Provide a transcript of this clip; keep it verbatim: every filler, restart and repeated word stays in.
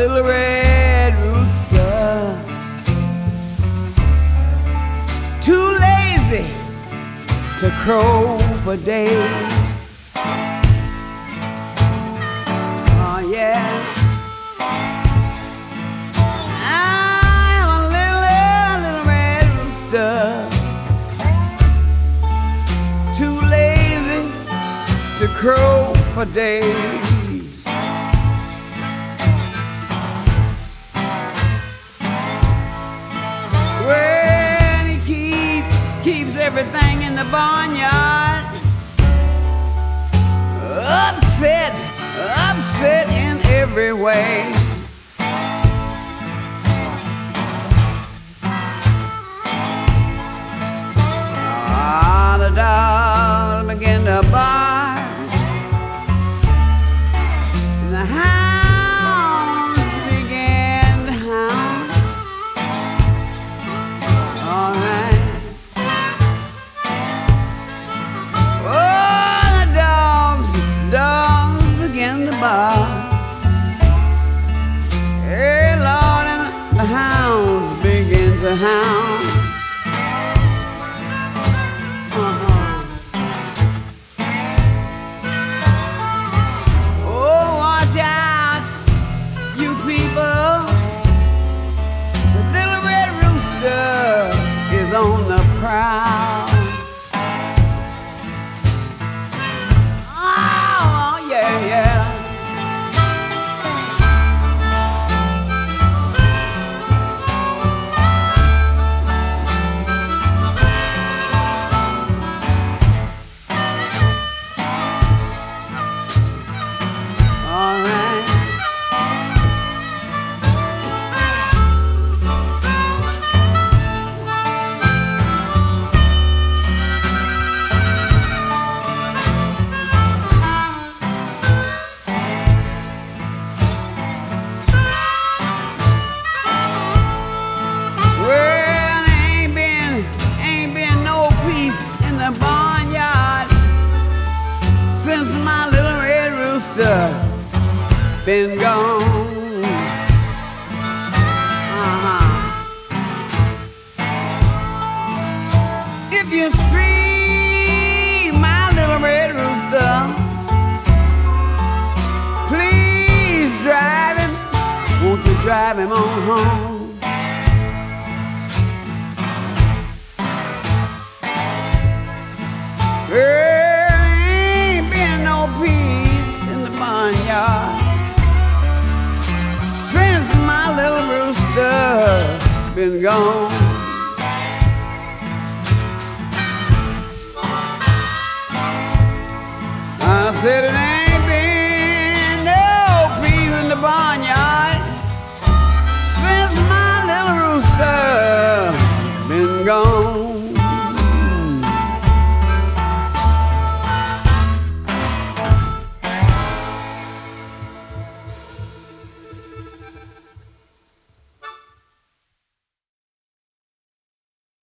little red rooster, too lazy to crow for days. Oh yeah, I'm a little, little red rooster, too lazy to crow for days. Well, he keep, keeps everything in the barnyard upset, upset in every way. Ah, the dogs begin to bark, and the hounds begin to hound. All right. Oh, the dogs, dogs begin to bark. Hey, Lord, and the hounds begin to hound. On the prowl. Oh, yeah, yeah. All right. Since my little red rooster been gone. Uh-huh. If you see my little red rooster, please drive him, won't you drive him on home? There ain't been no peace in the barnyard since my little rooster been gone. I said it